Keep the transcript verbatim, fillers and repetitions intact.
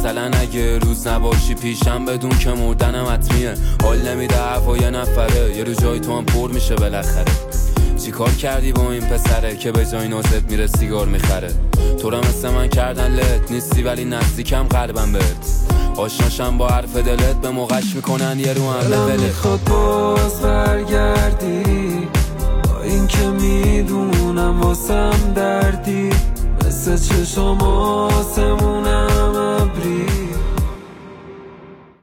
مثلا اگه روز نباشی پیشم بدون که مردنم حتمیه. حال نمیده هوا یه نفره، یه رو جای تو هم پر میشه بالاخره. چی کار کردی با این پسره که به جای نازت میره سیگار میخره؟ تو را مثل من کردن لت نیستی ولی نزدیکم قلبم بهت. آشناشم با حرف دلت به موقعش میکنن یه رو هم دلم میخواد باز برگردی، با این که میدونم واسم دردی، مثل چشم آسمونه